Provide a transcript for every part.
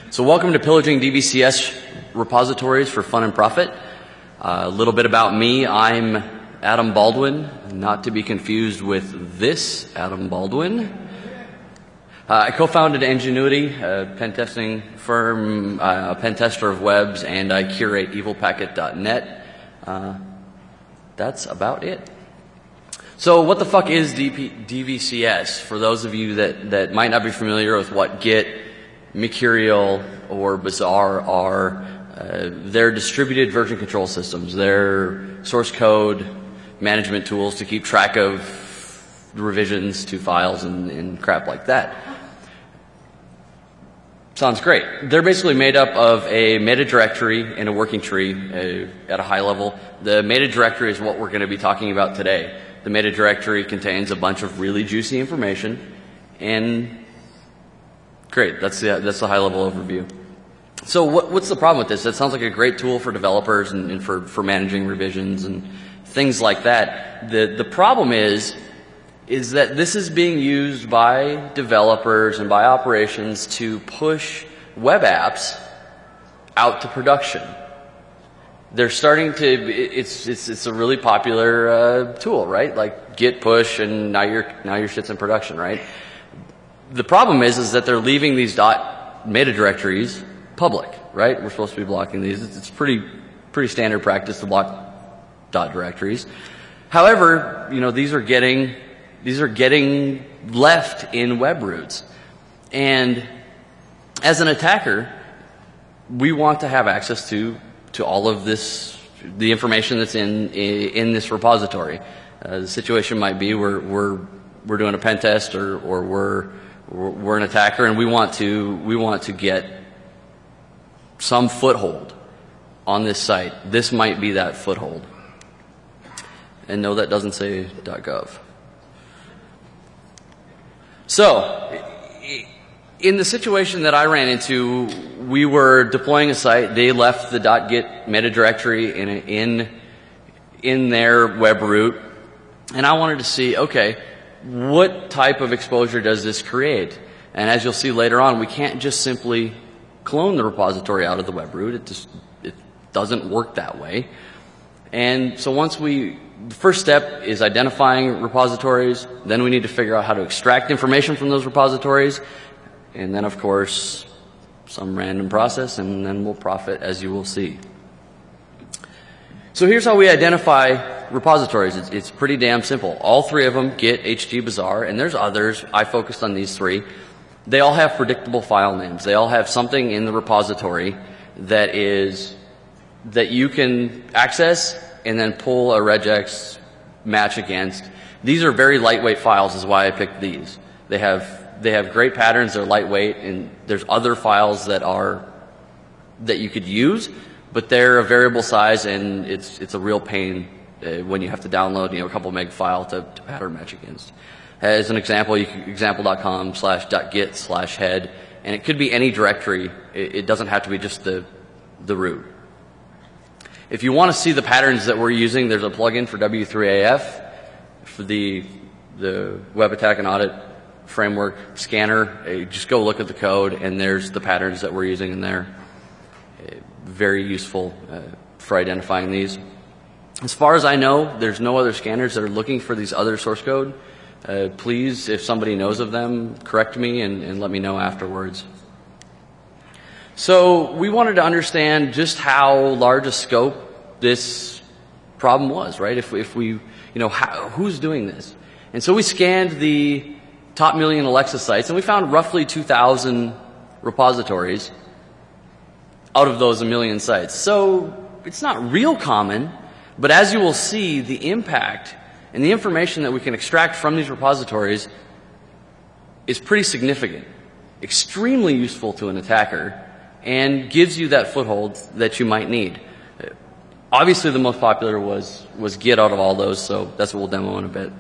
So welcome to Pillaging DVCS Repositories for Fun and Profit. A little bit about me. I'm Adam Baldwin, not to be confused with this Adam Baldwin. I co-founded Ingenuity, a pen testing firm, a pen tester of webs, and I curate evilpacket.net. That's about it. So what the fuck is DVCS? For those of you that might not be familiar with what Git, Mercurial, or Bazaar are, they're distributed version control systems. They're source code management tools to keep track of revisions to files and crap like that. Sounds great. They're basically made up of a meta directory and a working tree at a high level. The meta directory is what we're going to be talking about today. The meta directory contains a bunch of really juicy information, and great. That's the high level overview. So what's the problem with this? That sounds like a great tool for developers and for managing revisions and things like that. The problem is that this is being used by developers and by operations to push web apps out to production. They're starting to, it's a really popular tool, right? Like git push, and now your shit's in production, right? The problem is that they're leaving these meta directories public, right? We're supposed to be blocking these. It's pretty standard practice to block directories. However, these are getting left in web roots. And as an attacker, we want to have access to all of this, the information that's in this repository. The situation might be we're doing a pen test or we're an attacker, and we want to get some foothold on this site. This might be that foothold. And no, that doesn't say .gov. So, in the situation that I ran into, we were deploying a site. They left the .git meta directory in their web root, and I wanted to see, okay, what type of exposure does this create? And as you'll see later on, we can't just simply clone the repository out of the web root. It doesn't work that way. And so the first step is identifying repositories. Then we need to figure out how to extract information from those repositories. And then, of course, some random process, and then we'll profit, as you will see. So here's how we identify repositories. It's pretty damn simple. All three of them, Git, HG, Bazaar, and there's others. I focused on these three. They all have predictable file names. They all have something in the repository that you can access and then pull a regex match against. These are very lightweight files, is why I picked these. They have great patterns. They're lightweight, and there's other files that you could use, but they're a variable size, and it's a real pain when you have to download a couple meg file to pattern match against. As an example, example.com/.git/head, and it could be any directory. It doesn't have to be just the root. If you want to see the patterns that we're using, there's a plugin for W3AF for the Web Attack and Audit Framework scanner. Just go look at the code, and there's the patterns that we're using in there. Very useful for identifying these. As far as I know, there's no other scanners that are looking for these other source code. Please, if somebody knows of them, correct me and let me know afterwards. So we wanted to understand just how large a scope this problem was, right? If we, who's doing this? And so we scanned the top million Alexa sites, and we found roughly 2,000 repositories out of those 1 million sites. So it's not real common, but as you will see, the impact and the information that we can extract from these repositories is pretty significant, extremely useful to an attacker, and gives you that foothold that you might need. Obviously, the most popular was Git out of all those, so that's what we'll demo in a bit.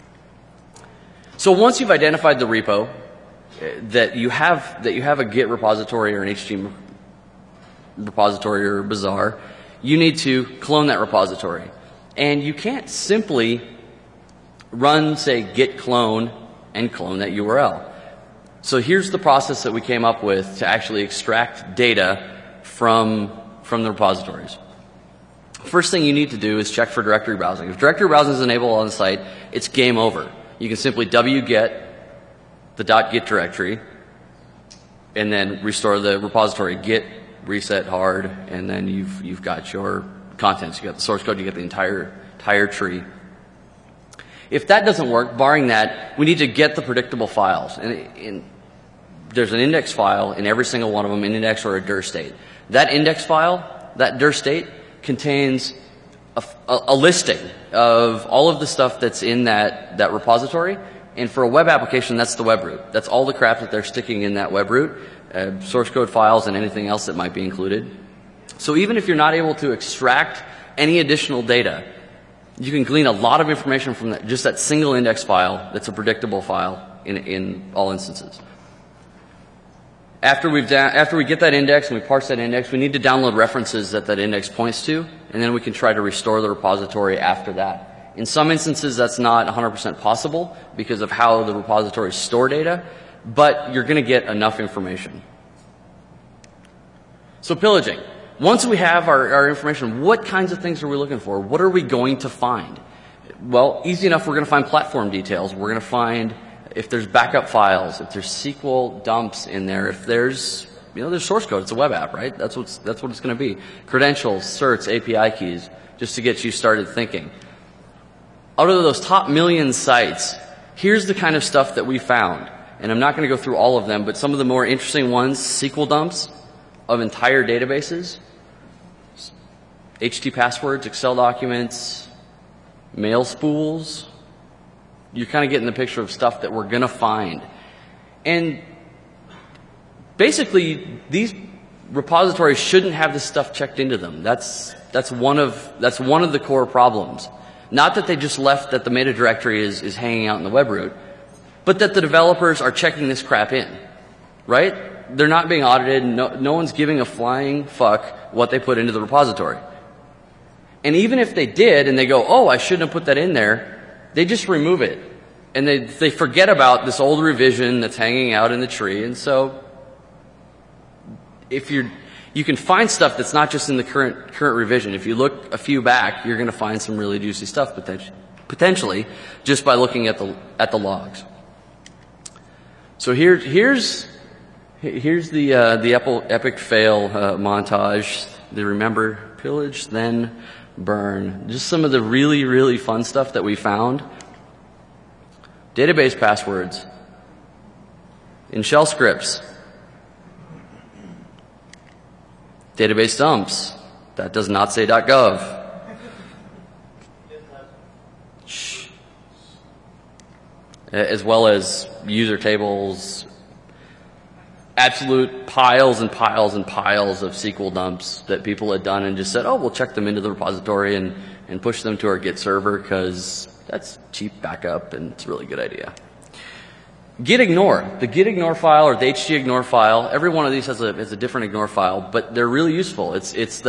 So once you've identified the repo, that you have a Git repository or an HG repository or Bazaar, you need to clone that repository. And you can't simply run, say, git clone and clone that URL. So here's the process that we came up with to actually extract data from the repositories. First thing you need to do is check for directory browsing. If directory browsing is enabled on the site, it's game over. You can simply wget the .git directory and then restore the repository, git reset hard, and then you've got your contents. You got the source code, you get the entire tree. If that doesn't work, barring that, we need to get the predictable files. And there's an index file in every single one of them, an index or a dir state. That index file, that dir state, contains a listing of all of the stuff that's in that repository. And for a web application, that's the web root. That's all the crap that they're sticking in that web root, source code files and anything else that might be included. So even if you're not able to extract any additional data, you can glean a lot of information from just that single index file that's a predictable file in all instances. After we get that index and we parse that index, we need to download references that index points to, and then we can try to restore the repository after that. In some instances, that's not 100% possible because of how the repositories store data, but you're going to get enough information. So pillaging. Once we have our information, what kinds of things are we looking for? What are we going to find? Well, easy enough, we're going to find platform details. We're going to find if there's backup files, if there's SQL dumps in there, if there's source code. It's a web app, right? That's what it's going to be. Credentials, certs, API keys, just to get you started thinking. Out of those top million sites, here's the kind of stuff that we found. And I'm not going to go through all of them, but some of the more interesting ones, SQL dumps of entire databases, HT passwords, Excel documents, mail spools. You're kind of getting the picture of stuff that we're going to find. And basically, these repositories shouldn't have this stuff checked into them. That's one of the core problems. Not that they just left that the meta directory is hanging out in the web root, but that the developers are checking this crap in, right? They're not being audited. No one's giving a flying fuck what they put into the repository. And even if they did and they go, oh, I shouldn't have put that in there, they just remove it. And they forget about this old revision that's hanging out in the tree. And so if you can find stuff that's not just in the current revision. If you look a few back, you're going to find some really juicy stuff potentially just by looking at the logs. So here's the epic fail montage. They remember pillage, then burn. Just some of the really, really fun stuff that we found. Database passwords in shell scripts. Database dumps. That does not say .gov. Shh. As well as user tables. Absolute piles and piles and piles of SQL dumps that people had done and just said, oh, we'll check them into the repository and push them to our Git server because that's cheap backup and it's a really good idea. Git ignore. The git ignore file or the htIgnore file, every one of these has a different ignore file, but they're really useful. It's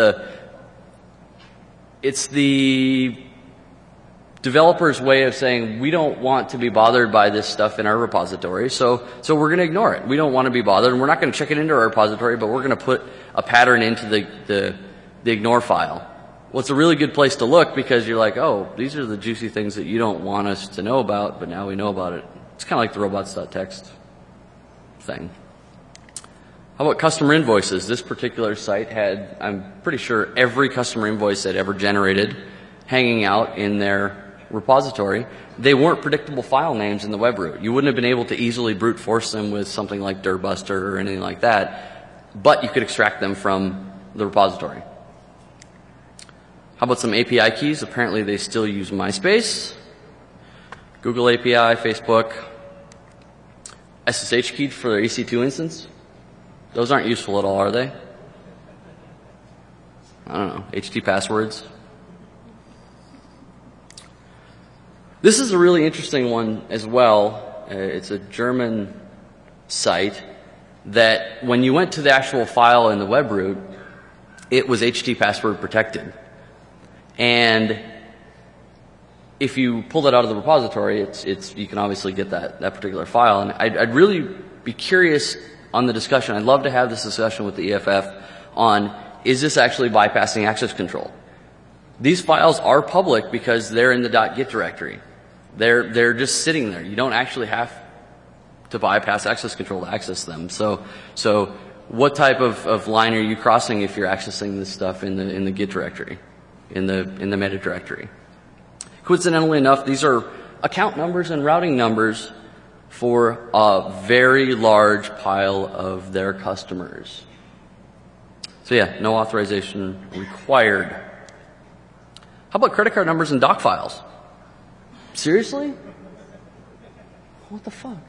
the developer's way of saying we don't want to be bothered by this stuff in our repository, so we're going to ignore it. We don't want to be bothered, and we're not going to check it into our repository, but we're going to put a pattern into the ignore file. Well, it's a really good place to look because you're like, oh, these are the juicy things that you don't want us to know about, but now we know about it. It's kind of like the robots.txt thing. How about customer invoices? This particular site had, I'm pretty sure, every customer invoice that ever generated hanging out in their repository. They weren't predictable file names in the web root. You wouldn't have been able to easily brute force them with something like Dirbuster or anything like that, but you could extract them from the repository. How about some API keys? Apparently they still use MySpace, Google API, Facebook, SSH key for their EC2 instance. Those aren't useful at all, are they? I don't know. HT passwords. This is a really interesting one as well. It's a German site that when you went to the actual file in the web root, it was HT password protected. And if you pull that out of the repository, you can obviously get that particular file. And I'd really be curious on the discussion. I'd love to have this discussion with the EFF on, is this actually bypassing access control? These files are public because they're in the .git directory. They're just sitting there. You don't actually have to bypass access control to access them. So what type of line are you crossing if you're accessing this stuff in the Git directory, in the meta directory? Coincidentally enough, these are account numbers and routing numbers for a very large pile of their customers. So yeah, no authorization required. How about credit card numbers and doc files? Seriously? What the fuck?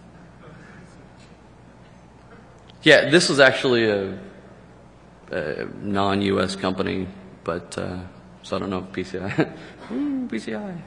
Yeah, this was actually a non-US company, but so I don't know if PCI. PCI.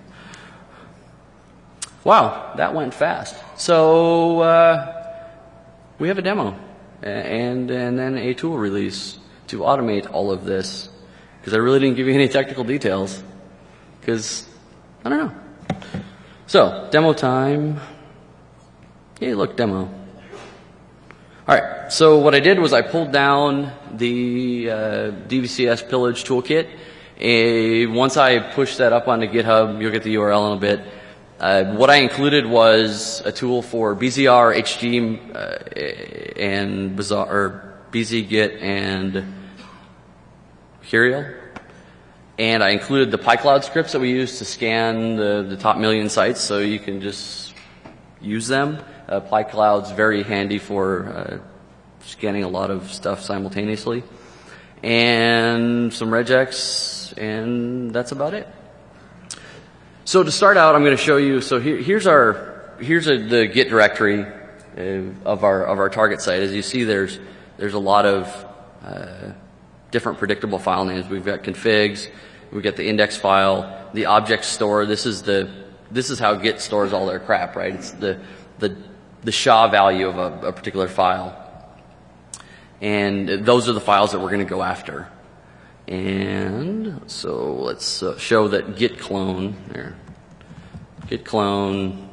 Wow, that went fast. So we have a demo and then a tool release to automate all of this, because I really didn't give you any technical details, because I don't know. So demo time. Hey, look, demo. All right, so what I did was I pulled down the DVCS pillage toolkit. Once I pushed that up onto GitHub, you'll get the URL in a bit. What I included was a tool for BZR, HG, and Bazaar, or BZGit and Curial. And I included the PyCloud scripts that we use to scan the top million sites, so you can just use them. PyCloud's very handy for scanning a lot of stuff simultaneously. And some regex, and that's about it. So to start out, I'm going to show you, so here's the Git directory of our target site. As you see, there's a lot of different predictable file names. We've got configs, we've got the index file, the object store. This is how Git stores all their crap, right? It's the SHA value of a particular file. And those are the files that we're going to go after. And so let's show that git clone there. Git clone.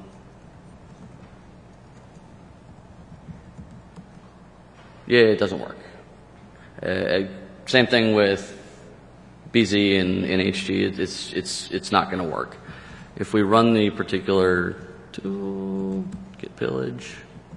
Yeah, it doesn't work. Same thing with BZ and HG. It's not going to work. If we run the particular tool, git pillage,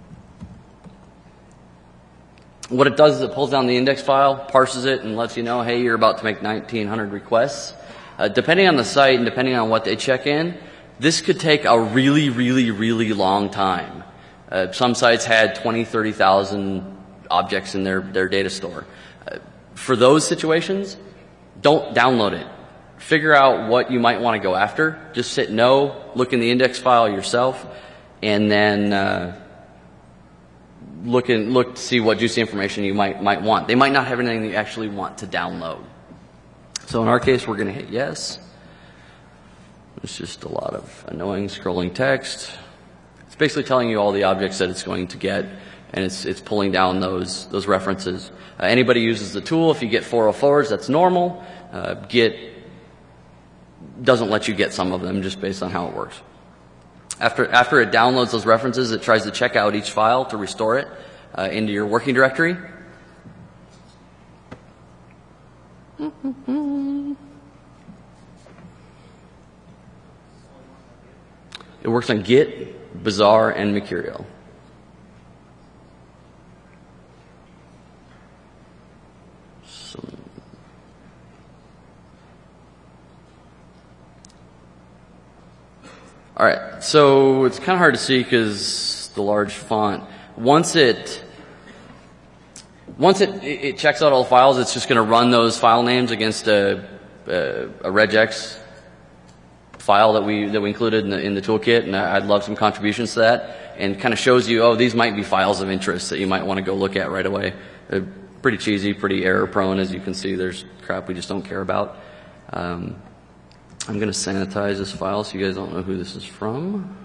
what it does is it pulls down the index file, parses it, and lets you know, hey, you're about to make 1,900 requests. Depending on the site and depending on what they check in, this could take a really, really, really long time. Some sites had 20, 30,000 objects in their data store. For those situations, don't download it. Figure out what you might want to go after. Just hit no, look in the index file yourself, and then look to see what juicy information you might want. They might not have anything that you actually want to download. So in our case, we're going to hit yes. It's just a lot of annoying scrolling text. It's basically telling you all the objects that it's going to get, and it's pulling down those references. Anybody uses the tool, if you get 404s, that's normal. Git doesn't let you get some of them just based on how it works. After it downloads those references, it tries to check out each file to restore it into your working directory. It works on Git, Bazaar, and Mercurial. All right, so it's kind of hard to see because the large font. Once it checks out all the files, it's just going to run those file names against a regex file that we included in the toolkit, and I'd love some contributions to that, and kind of shows you, oh, these might be files of interest that you might want to go look at right away. They're pretty cheesy, pretty error prone, as you can see. There's crap we just don't care about. I'm going to sanitize this file so you guys don't know who this is from.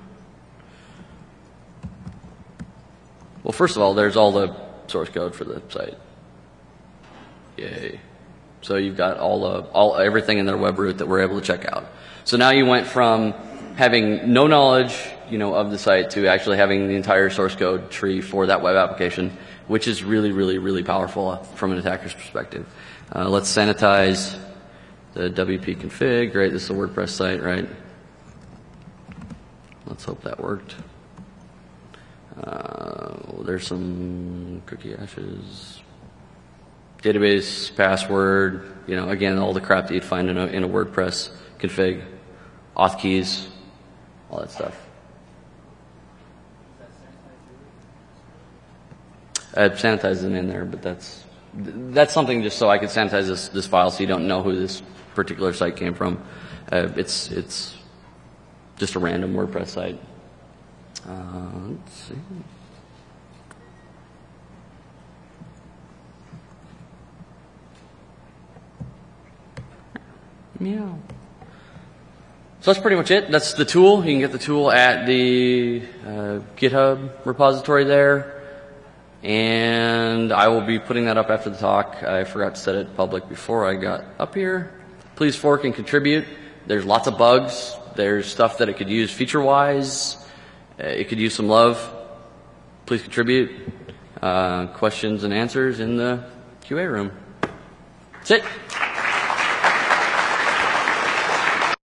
Well, first of all, there's all the source code for the site. Yay. So you've got everything in their web root that we're able to check out. So now you went from having no knowledge of the site to actually having the entire source code tree for that web application, which is really, really, really powerful from an attacker's perspective. Let's sanitize the WP config. Great, this is a WordPress site, right? Let's hope that worked. There's some cookie hashes, database, password, again, all the crap that you'd find in a WordPress config, auth keys, all that stuff. Sanitize isn't in there, but that's something just so I could sanitize this file so you don't know who this particular site came from. It's just a random WordPress site. Let's see. Meow. So that's pretty much it. That's the tool. You can get the tool at the GitHub repository there. And I will be putting that up after the talk. I forgot to set it public before I got up here. Please fork and contribute. There's lots of bugs. There's stuff that it could use feature-wise. It could use some love. Please contribute. Questions and answers in the QA room. That's it.